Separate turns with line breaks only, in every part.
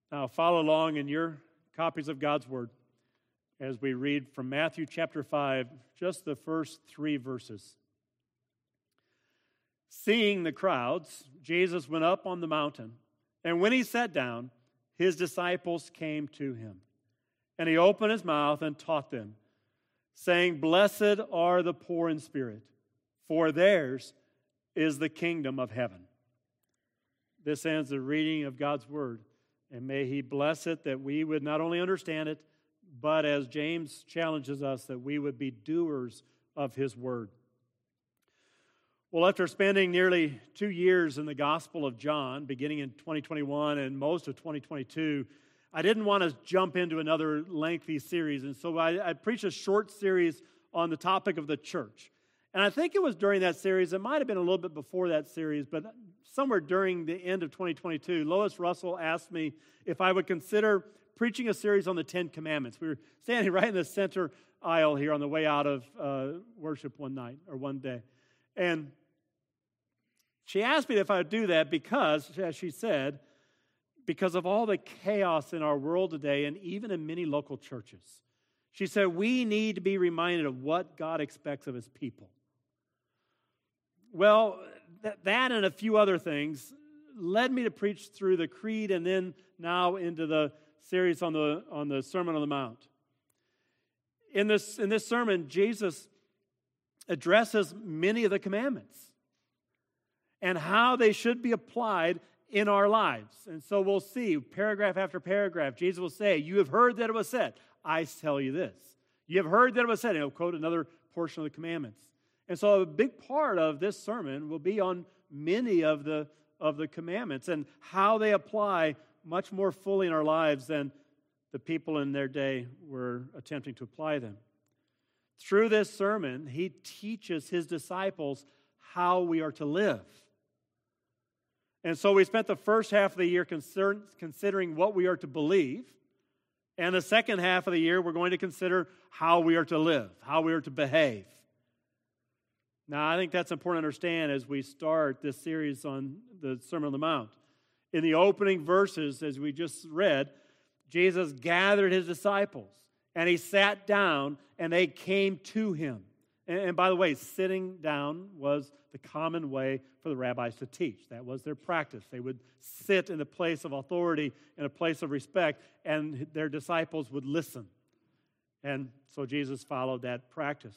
Now follow along in your copies of God's Word as we read from Matthew chapter 5, just the first 3 verses. Seeing the crowds, Jesus went up on the mountain, and when he sat down, his disciples came to him. And he opened his mouth and taught them, saying, "Blessed are the poor in spirit, for theirs is the kingdom of heaven." This ends the reading of God's Word, and may he bless it that we would not only understand it, but as James challenges us, that we would be doers of his Word. Well, after spending nearly 2 years in the Gospel of John, beginning in 2021 and most of 2022, I didn't want to jump into another lengthy series, and so I preached a short series on the topic of the church. And I think it was during that series, it might have been a little bit before that series, but somewhere during the end of 2022, Lois Russell asked me if I would consider preaching a series on the 10 Commandments. We were standing right in the center aisle here on the way out of worship one day. And she asked me if I would do that because, as she said, because of all the chaos in our world today and even in many local churches. She said, we need to be reminded of what God expects of his people. Well, that and a few other things led me to preach through the Creed and then now into the series on the Sermon on the Mount. In this sermon, Jesus addresses many of the commandments and how they should be applied in our lives. And so we'll see, paragraph after paragraph, Jesus will say, "You have heard that it was said, I tell you this. You have heard that it was said," and he'll quote another portion of the commandments. And so a big part of this sermon will be on many of the commandments and how they apply much more fully in our lives than the people in their day were attempting to apply them. Through this sermon, he teaches his disciples how we are to live. And so we spent the first half of the year considering what we are to believe. And the second half of the year, we're going to consider how we are to live, how we are to behave. Now, I think that's important to understand as we start this series on the Sermon on the Mount. In the opening verses, as we just read, Jesus gathered his disciples, and he sat down, and they came to him. And by the way, sitting down was the common way for the rabbis to teach. That was their practice. They would sit in a place of authority, in a place of respect, and their disciples would listen. And so Jesus followed that practice,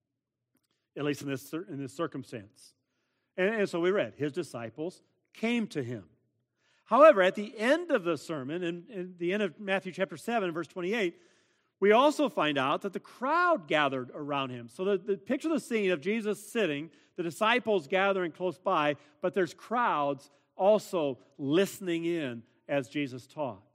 at least in this circumstance. And so we read, his disciples came to him. However, at the end of the sermon, in the end of Matthew chapter 7, verse 28, we also find out that the crowd gathered around him. So the picture the scene of Jesus sitting, the disciples gathering close by, but there's crowds also listening in as Jesus taught.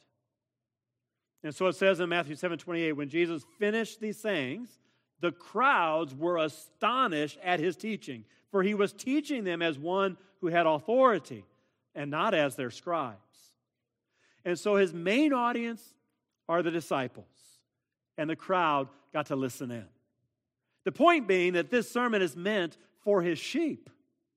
And so it says in Matthew 7:28, when Jesus finished these sayings, the crowds were astonished at his teaching, for he was teaching them as one who had authority and not as their scribes. And so his main audience are the disciples, and the crowd got to listen in. The point being that this sermon is meant for his sheep.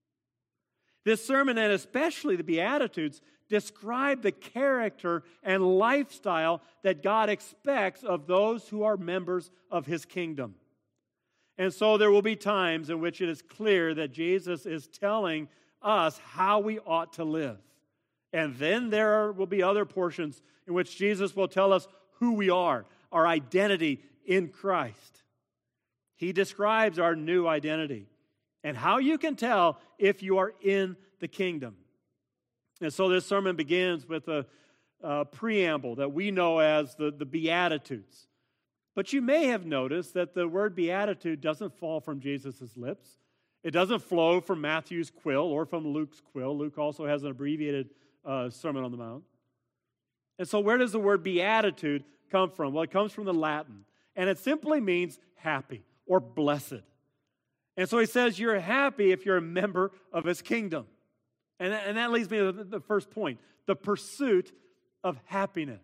This sermon, and especially the Beatitudes, describe the character and lifestyle that God expects of those who are members of his kingdom. And so there will be times in which it is clear that Jesus is telling us how we ought to live. And then there will be other portions in which Jesus will tell us who we are, our identity in Christ. He describes our new identity and how you can tell if you are in the kingdom. And so this sermon begins with a preamble that we know as the Beatitudes. But you may have noticed that the word beatitude doesn't fall from Jesus' lips. It doesn't flow from Matthew's quill or from Luke's quill. Luke also has an abbreviated Sermon on the Mount. And so where does the word beatitude come from? Well, it comes from the Latin, and it simply means happy or blessed. And so he says you're happy if you're a member of his kingdom. And that leads me to the first point, the pursuit of happiness.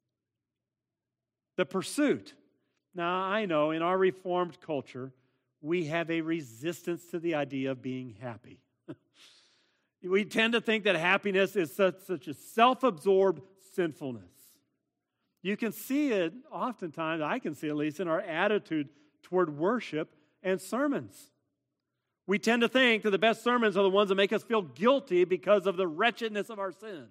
The pursuit. Now, I know in our Reformed culture, we have a resistance to the idea of being happy. We tend to think that happiness is such a self-absorbed sinfulness. You can see it oftentimes, I can see at least, in our attitude toward worship and sermons. We tend to think that the best sermons are the ones that make us feel guilty because of the wretchedness of our sin.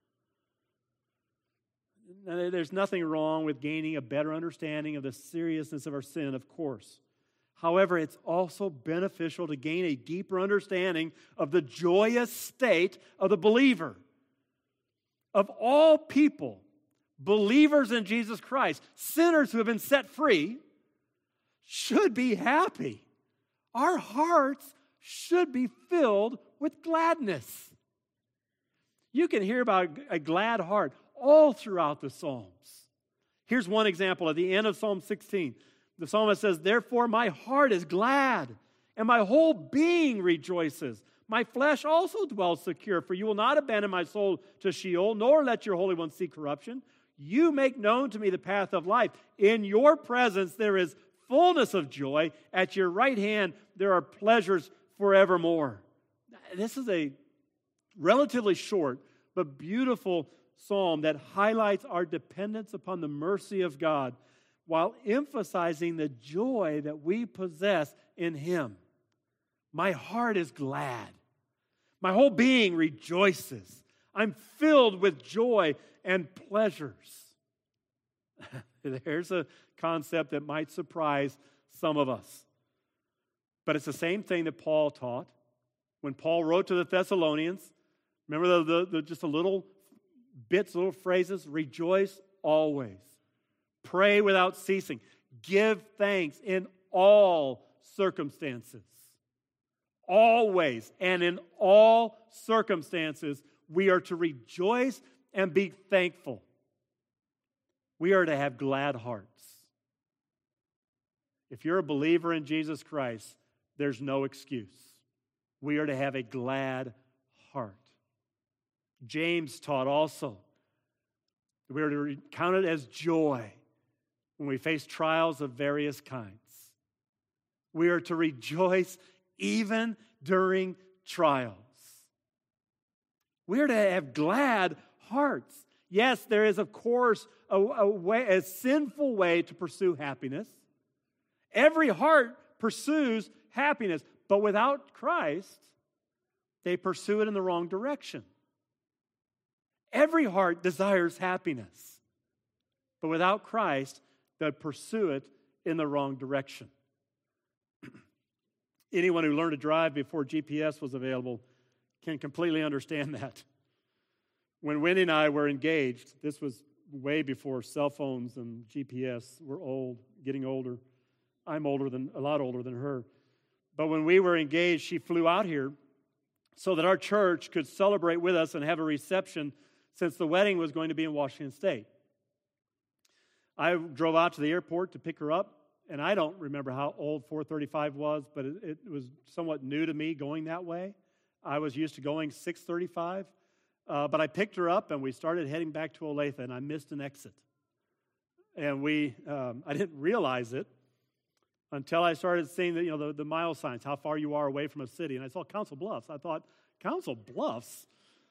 Now, there's nothing wrong with gaining a better understanding of the seriousness of our sin, of course. However, it's also beneficial to gain a deeper understanding of the joyous state of the believer. Of all people, believers in Jesus Christ, sinners who have been set free, should be happy. Our hearts should be filled with gladness. You can hear about a glad heart all throughout the Psalms. Here's one example at the end of Psalm 16. The psalmist says, "Therefore my heart is glad, and my whole being rejoices. My flesh also dwells secure, for you will not abandon my soul to Sheol, nor let your Holy One see corruption. You make known to me the path of life. In your presence there is fullness of joy. At your right hand there are pleasures forevermore." This is a relatively short but beautiful psalm that highlights our dependence upon the mercy of God while emphasizing the joy that we possess in Him. My heart is glad. My whole being rejoices. I'm filled with joy and pleasures. There's a concept that might surprise some of us. But it's the same thing that Paul taught. When Paul wrote to the Thessalonians, remember the just a little bits, little phrases? Rejoice always. Pray without ceasing. Give thanks in all circumstances. Always and in all circumstances, we are to rejoice and be thankful. We are to have glad hearts. If you're a believer in Jesus Christ, there's no excuse. We are to have a glad heart. James taught also that we are to count it as joy when we face trials of various kinds. We are to rejoice even during trials. We are to have glad hearts. Yes, there is, of course, a sinful way to pursue happiness. Every heart pursues happiness, but without Christ, they pursue it in the wrong direction. Every heart desires happiness, but without Christ, they pursue it in the wrong direction. Anyone who learned to drive before GPS was available can completely understand that. When Wendy and I were engaged, this was way before cell phones and GPS. We're old, getting older. I'm a lot older than her. But when we were engaged, she flew out here so that our church could celebrate with us and have a reception, since the wedding was going to be in Washington State. I drove out to the airport to pick her up, and I don't remember how old 435 was, but it was somewhat new to me going that way. I was used to going 635, but I picked her up, and we started heading back to Olathe, and I missed an exit. And I didn't realize it until I started seeing the mile signs, how far you are away from a city. And I saw Council Bluffs. I thought, Council Bluffs?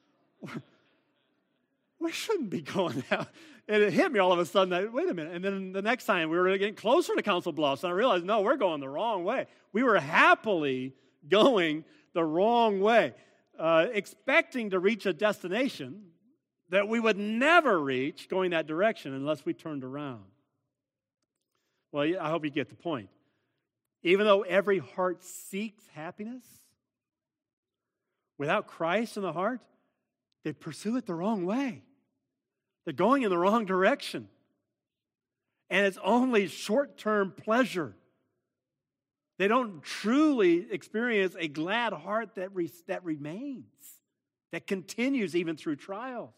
We shouldn't be going out. And it hit me all of a sudden, wait a minute. And then the next time we were getting closer to Council Bluffs, and I realized, no, we're going the wrong way. We were happily going the wrong way, expecting to reach a destination that we would never reach going that direction unless we turned around. Well, I hope you get the point. Even though every heart seeks happiness, without Christ in the heart, they pursue it the wrong way. They're going in the wrong direction. And it's only short-term pleasure. They don't truly experience a glad heart that remains, that continues even through trials.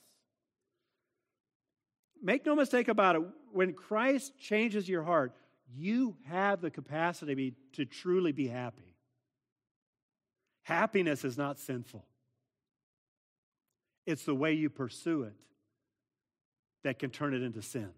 Make no mistake about it, when Christ changes your heart, you have the capacity to truly be happy. Happiness is not sinful. It's the way you pursue it that can turn it into sin.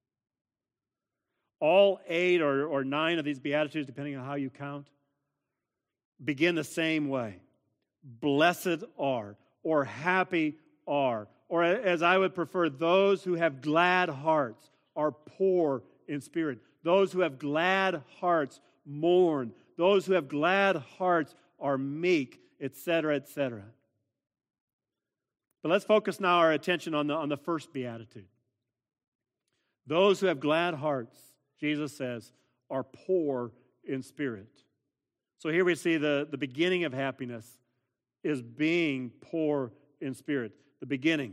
All 8 or 9 of these Beatitudes, depending on how you count, begin the same way. Blessed are, or happy are, or as I would prefer, those who have glad hearts, are poor in spirit. Those who have glad hearts mourn. Those who have glad hearts are meek, etc., etc. But let's focus now our attention on the first beatitude. Those who have glad hearts, Jesus says, are poor in spirit. So here we see the beginning of happiness is being poor in spirit. The beginning.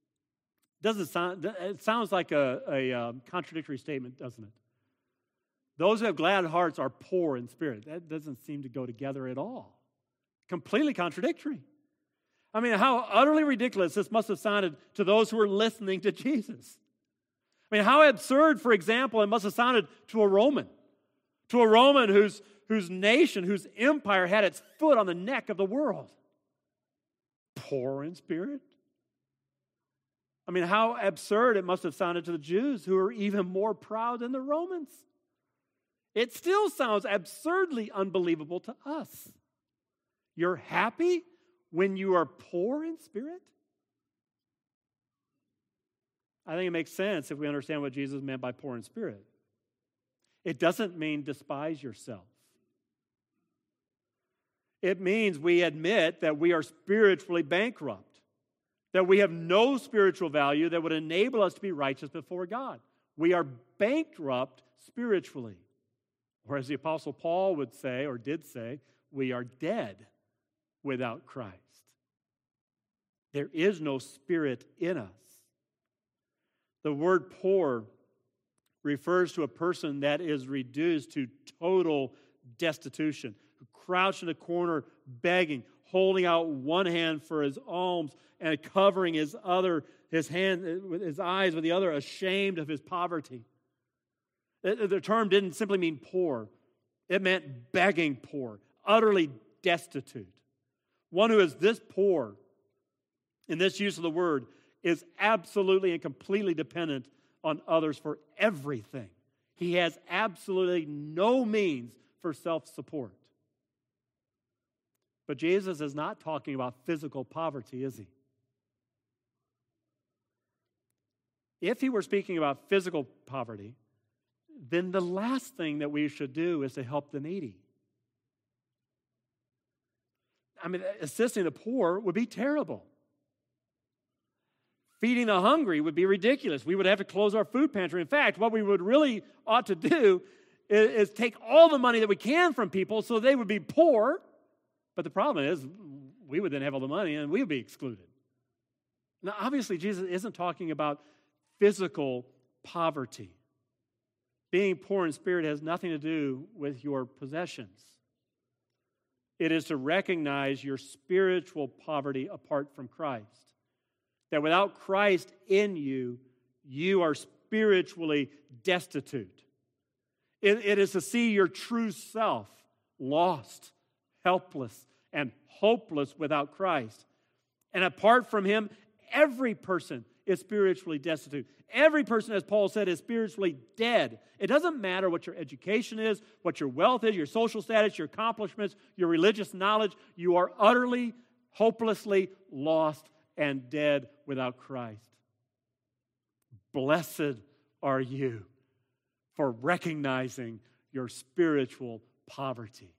It sounds like a contradictory statement, doesn't it? Those who have glad hearts are poor in spirit. That doesn't seem to go together at all. Completely contradictory. I mean, how utterly ridiculous this must have sounded to those who were listening to Jesus. I mean, how absurd, for example, it must have sounded to a Roman whose nation, whose empire had its foot on the neck of the world. Poor in spirit? I mean, how absurd it must have sounded to the Jews, who were even more proud than the Romans. It still sounds absurdly unbelievable to us. You're happy when you are poor in spirit? I think it makes sense if we understand what Jesus meant by poor in spirit. It doesn't mean despise yourself. It means we admit that we are spiritually bankrupt, that we have no spiritual value that would enable us to be righteous before God. We are bankrupt spiritually. Or as the Apostle Paul would say, or did say, we are dead without Christ. There is no spirit in us. The word poor refers to a person that is reduced to total destitution, who crouched in a corner begging, holding out one hand for his alms and covering his eyes with the other, ashamed of his poverty. The term didn't simply mean poor. It meant begging poor, utterly destitute. One who is this poor, in this use of the word, is absolutely and completely dependent on others for everything. He has absolutely no means for self-support. But Jesus is not talking about physical poverty, is he? If he were speaking about physical poverty, then the last thing that we should do is to help the needy. I mean, assisting the poor would be terrible. Feeding the hungry would be ridiculous. We would have to close our food pantry. In fact, what we would really ought to do is take all the money that we can from people so they would be poor. But the problem is, we would then have all the money and we would be excluded. Now, obviously, Jesus isn't talking about physical poverty. Being poor in spirit has nothing to do with your possessions. It is to recognize your spiritual poverty apart from Christ. That without Christ in you, you are spiritually destitute. It is to see your true self lost, helpless, and hopeless without Christ. And apart from Him, every person is spiritually destitute. Every person, as Paul said, is spiritually dead. It doesn't matter what your education is, what your wealth is, your social status, your accomplishments, your religious knowledge. You are utterly, hopelessly lost and dead without Christ. Blessed are you for recognizing your spiritual poverty.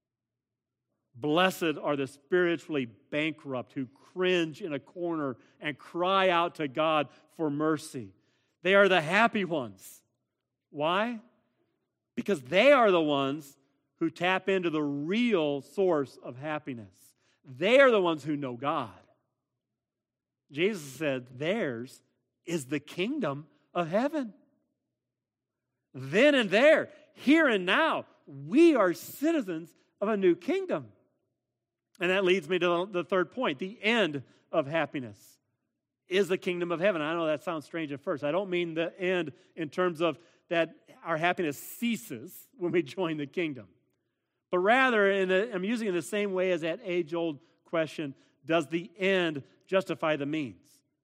Blessed are the spiritually bankrupt who cringe in a corner and cry out to God for mercy. They are the happy ones. Why? Because they are the ones who tap into the real source of happiness. They are the ones who know God. Jesus said theirs is the kingdom of heaven. Then and there, here and now, we are citizens of a new kingdom. And that leads me to the third point. The end of happiness is the kingdom of heaven. I know that sounds strange at first. I don't mean the end in terms of that our happiness ceases when we join the kingdom. But rather, I'm using it in the same way as that age-old question, does the end justify the means?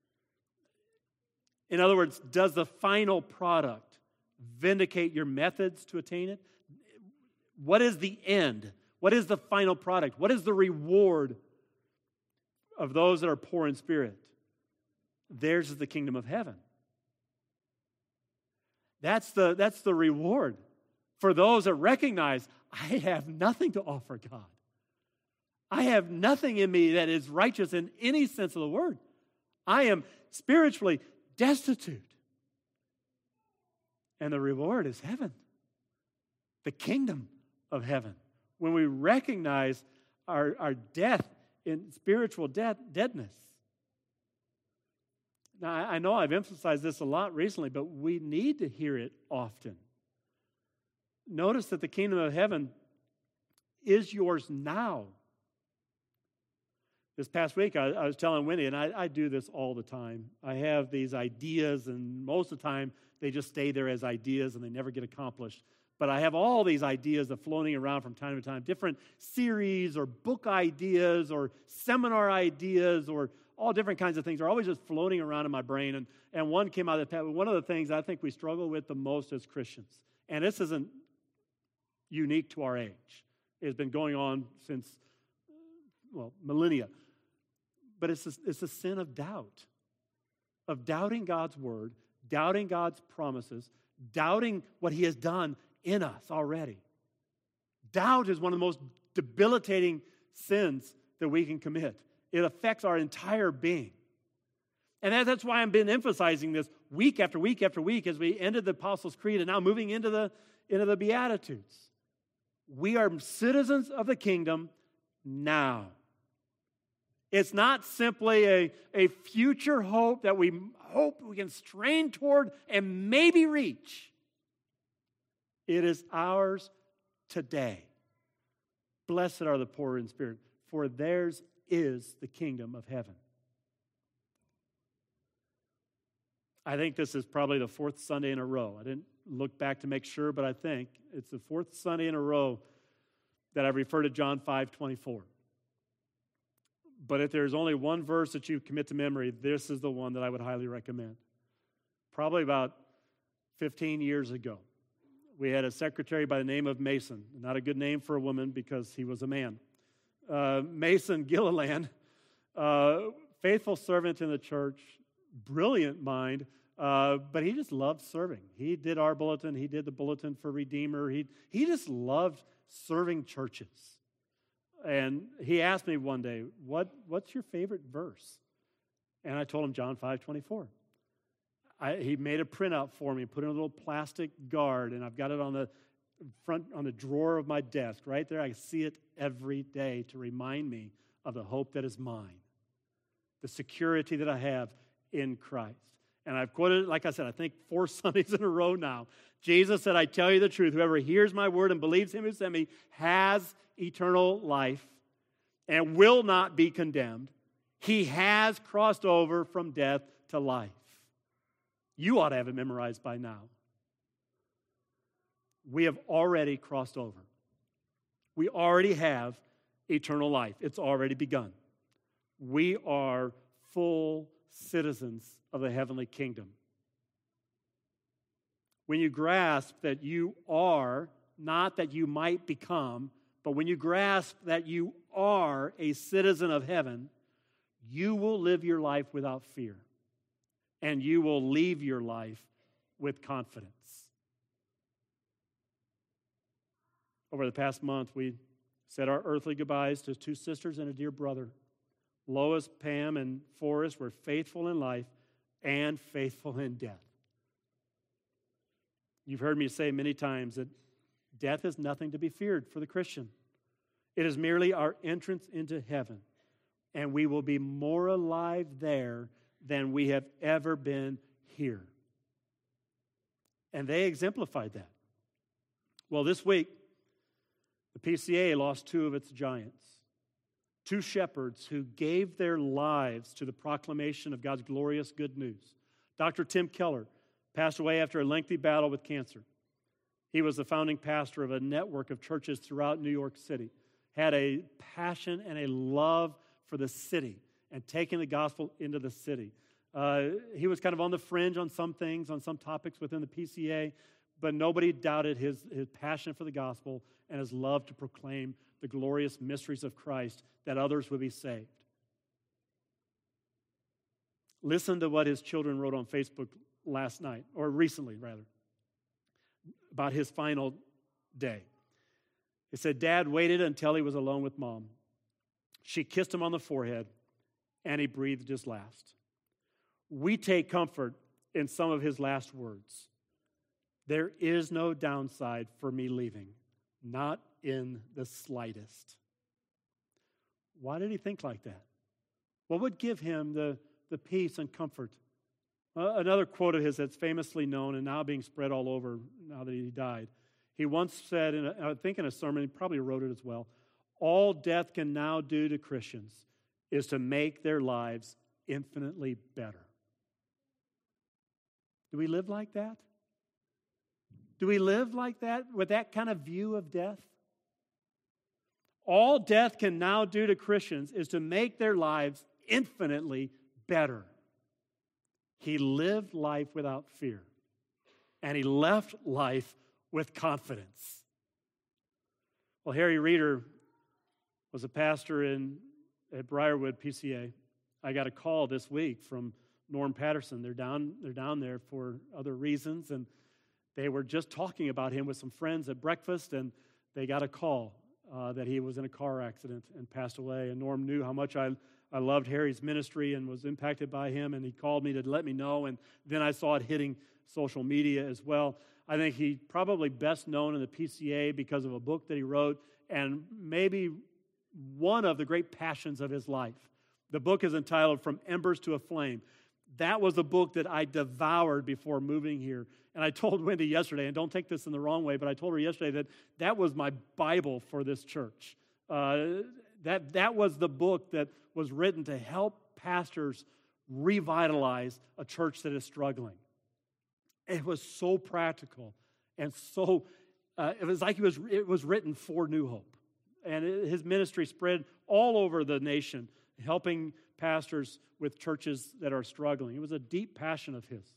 In other words, does the final product vindicate your methods to attain it? What is the end? What is the final product? What is the reward of those that are poor in spirit? Theirs is the kingdom of heaven. That's the reward for those that recognize, I have nothing to offer God. I have nothing in me that is righteous in any sense of the word. I am spiritually destitute. And the reward is heaven, the kingdom of heaven. When we recognize our death in spiritual deadness. Now, I know I've emphasized this a lot recently, but we need to hear it often. Notice that the kingdom of heaven is yours now. This past week, I was telling Wendy, and I do this all the time. I have these ideas, and most of the time, they just stay there as ideas, and they never get accomplished. But I have all these ideas that are floating around from time to time, different series or book ideas or seminar ideas or all different kinds of things are always just floating around in my brain. And one came out of the one of the things I think we struggle with the most as Christians, and this isn't unique to our age. It's been going on since, millennia. But it's a sin of doubt, of doubting God's word, doubting God's promises, doubting what he has done in us already. Doubt is one of the most debilitating sins that we can commit. It affects our entire being. And that's why I've been emphasizing this week after week after week as we ended the Apostles' Creed and now moving into the Beatitudes. We are citizens of the kingdom now. It's not simply a future hope that we hope we can strain toward and maybe reach. It is ours today. Blessed are the poor in spirit, for theirs is the kingdom of heaven. I think this is probably the fourth Sunday in a row. I didn't look back to make sure, but I think it's the fourth Sunday in a row that I've referred to John 5:24. But if there's only one verse that you commit to memory, this is the one that I would highly recommend. Probably about 15 years ago, we had a secretary by the name of Mason. Not a good name for a woman because he was a man. Mason Gilliland, faithful servant in the church, brilliant mind, but he just loved serving. He did our bulletin. He did the bulletin for Redeemer. He just loved serving churches. And he asked me one day, what's your favorite verse? And I told him John 5:24. He made a printout for me, put it in a little plastic guard, and I've got it on the drawer of my desk right there. I see it every day to remind me of the hope that is mine, the security that I have in Christ. And I've quoted it, like I said, I think 4 Sundays in a row now. Jesus said, I tell you the truth, whoever hears my word and believes him who sent me has eternal life and will not be condemned. He has crossed over from death to life. You ought to have it memorized by now. We have already crossed over. We already have eternal life. It's already begun. We are full citizens of the heavenly kingdom. When you grasp that you are, not that you might become, but when you grasp that you are a citizen of heaven, you will live your life without fear. And you will leave your life with confidence. Over the past month, we said our earthly goodbyes to 2 sisters and a dear brother. Lois, Pam, and Forrest were faithful in life and faithful in death. You've heard me say many times that death is nothing to be feared for the Christian. It is merely our entrance into heaven, and we will be more alive there than we have ever been here. And they exemplified that. Well, this week, the PCA lost 2 of its giants. 2 shepherds who gave their lives to the proclamation of God's glorious good news. Dr. Tim Keller passed away after a lengthy battle with cancer. He was the founding pastor of a network of churches throughout New York City, had a passion and a love for the city and taking the gospel into the city. He was kind of on the fringe on some things, on some topics within the PCA, but nobody doubted his passion for the gospel and his love to proclaim the glorious mysteries of Christ, that others would be saved. Listen to what his children wrote on Facebook last night, or recently, rather. about his final day. He said, Dad waited until he was alone with Mom. She kissed him on the forehead, and he breathed his last. We take comfort in some of his last words. There is no downside for me leaving, not in the slightest. Why did he think like that? What would give him the peace and comfort? Another quote of his that's famously known and now being spread all over now that he died. He once said, I think in a sermon, he probably wrote it as well, all death can now do to Christians is to make their lives infinitely better. Do we live like that? Do we live like that with that kind of view of death? All death can now do to Christians is to make their lives infinitely better. He lived life without fear, and he left life with confidence. Well, Harry Reeder was a pastor at Briarwood PCA. I got a call this week from Norm Patterson. They're down there for other reasons, and they were just talking about him with some friends at breakfast, and they got a call that he was in a car accident and passed away. And Norm knew how much I loved Harry's ministry and was impacted by him, and he called me to let me know, and then I saw it hitting social media as well. I think he's probably best known in the PCA because of a book that he wrote, and maybe one of the great passions of his life. The book is entitled From Embers to a Flame. That was a book that I devoured before moving here. And I told Wendy yesterday, and don't take this in the wrong way, but I told her yesterday that was my Bible for this church. That was the book that was written to help pastors revitalize a church that is struggling. It was so practical and so, it was like it was written for New Hope. And his ministry spread all over the nation, helping pastors with churches that are struggling. It was a deep passion of his.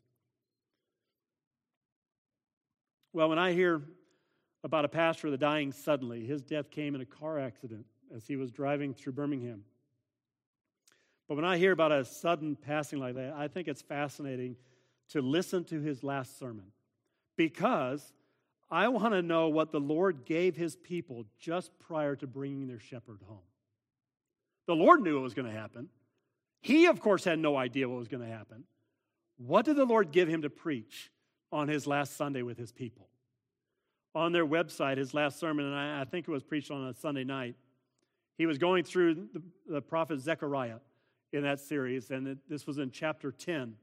Well, when I hear about a pastor that dying suddenly, his death came in a car accident as he was driving through Birmingham. But when I hear about a sudden passing like that, I think it's fascinating to listen to his last sermon, because I want to know what the Lord gave his people just prior to bringing their shepherd home. The Lord knew what was going to happen. He, of course, had no idea what was going to happen. What did the Lord give him to preach on his last Sunday with his people? On their website, his last sermon, and I think it was preached on a Sunday night, he was going through the prophet Zechariah in that series, and this was in chapter 10.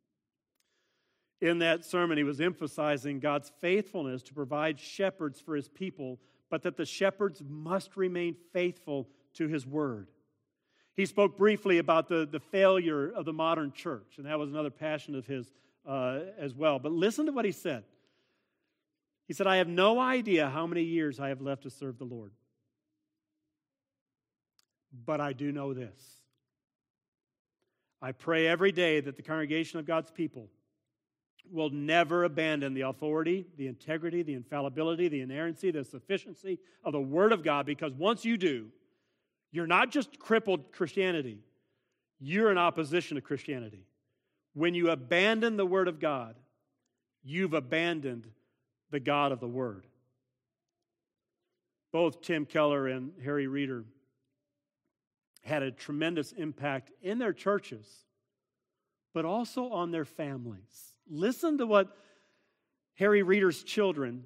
In that sermon, he was emphasizing God's faithfulness to provide shepherds for his people, but that the shepherds must remain faithful to his word. He spoke briefly about the failure of the modern church, and that was another passion of his as well. But listen to what he said. He said, I have no idea how many years I have left to serve the Lord. But I do know this. I pray every day that the congregation of God's people will never abandon the authority, the integrity, the infallibility, the inerrancy, the sufficiency of the Word of God, because once you do, you're not just crippled Christianity, you're in opposition to Christianity. When you abandon the Word of God, you've abandoned the God of the Word. Both Tim Keller and Harry Reeder had a tremendous impact in their churches, but also on their families. Listen to what Harry Reeder's children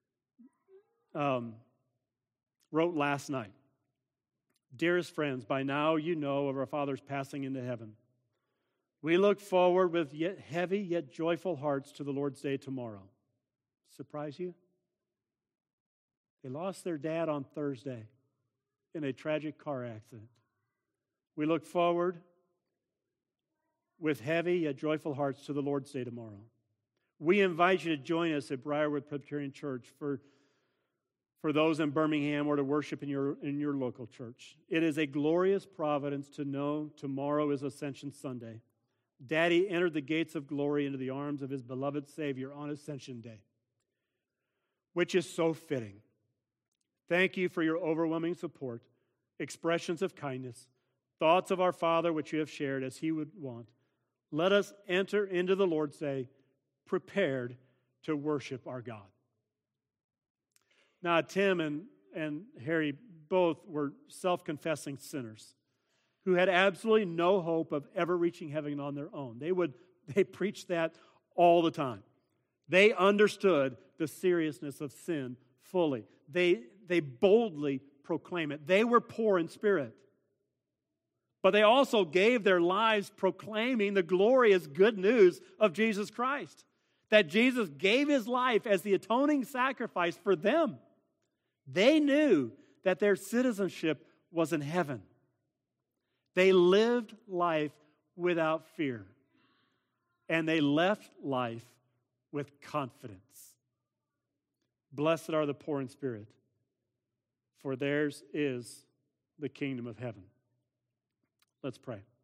wrote last night. Dearest friends, by now you know of our Father's passing into heaven. We look forward with yet heavy yet joyful hearts to the Lord's Day tomorrow. Surprise you? They lost their dad on Thursday in a tragic car accident. We look forward with heavy yet joyful hearts to the Lord's Day tomorrow. We invite you to join us at Briarwood Presbyterian Church for those in Birmingham or to worship in your local church. It is a glorious providence to know tomorrow is Ascension Sunday. Daddy entered the gates of glory into the arms of his beloved Savior on Ascension Day, which is so fitting. Thank you for your overwhelming support, expressions of kindness, thoughts of our Father which you have shared as he would want. Let us enter into the Lord's Day prepared to worship our God. Now, Tim and Harry both were self-confessing sinners who had absolutely no hope of ever reaching heaven on their own. They preached that all the time. They understood the seriousness of sin fully. They boldly proclaim it. They were poor in spirit. But they also gave their lives proclaiming the glorious good news of Jesus Christ. That Jesus gave his life as the atoning sacrifice for them. They knew that their citizenship was in heaven. They lived life without fear. And they left life with confidence. Blessed are the poor in spirit, for theirs is the kingdom of heaven. Let's pray.